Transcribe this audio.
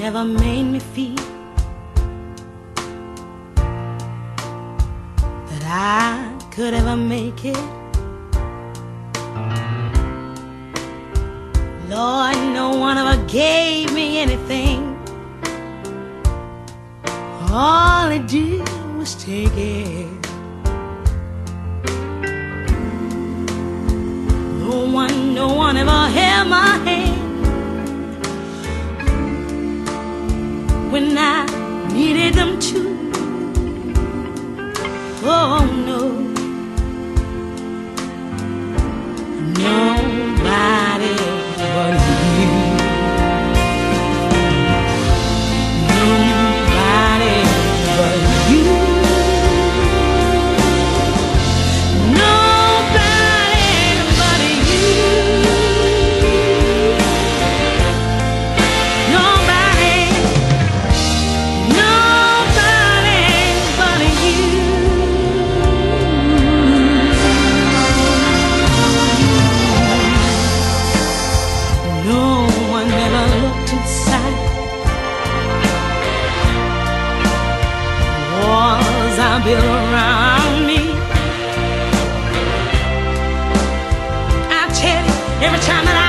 ever made me feel that I could ever make it. Lord, no one ever gave me anything. All they did was take it. No one ever held my hand when I needed them to. Oh no, nobody but you. Nobody but you. Built around me. I tell you, every time that